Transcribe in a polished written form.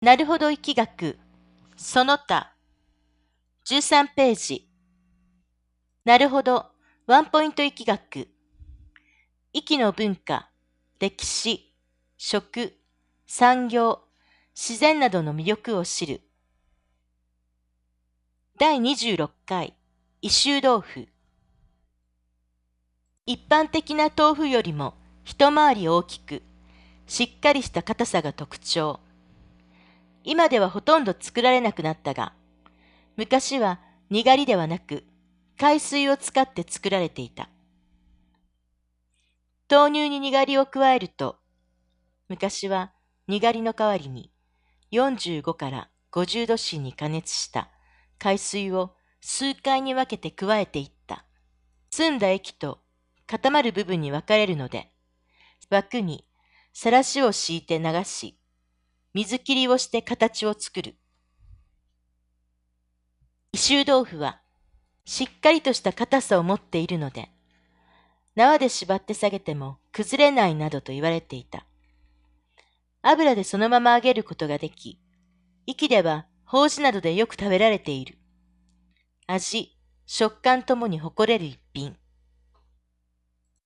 なるほど易学、その他、13ページ。なるほど、ワンポイント易学。息の文化、歴史、食、産業、自然などの魅力を知る。第26回、異臭豆腐。一般的な豆腐よりも一回り大きく、しっかりした硬さが特徴。今ではほとんど作られなくなったが、昔はにがりではなく海水を使って作られていた。豆乳ににがりを加えると、昔はにがりの代わりに45から50度 C に加熱した海水を数回に分けて加えていった。澄んだ液と固まる部分に分かれるので、枠にさらしを敷いて流し、水切りをして形を作る。異臭豆腐はしっかりとした硬さを持っているので、縄で縛って下げても崩れないなどと言われていた。油でそのまま揚げることができ、壱岐では法事などでよく食べられている。味、食感ともに誇れる一品。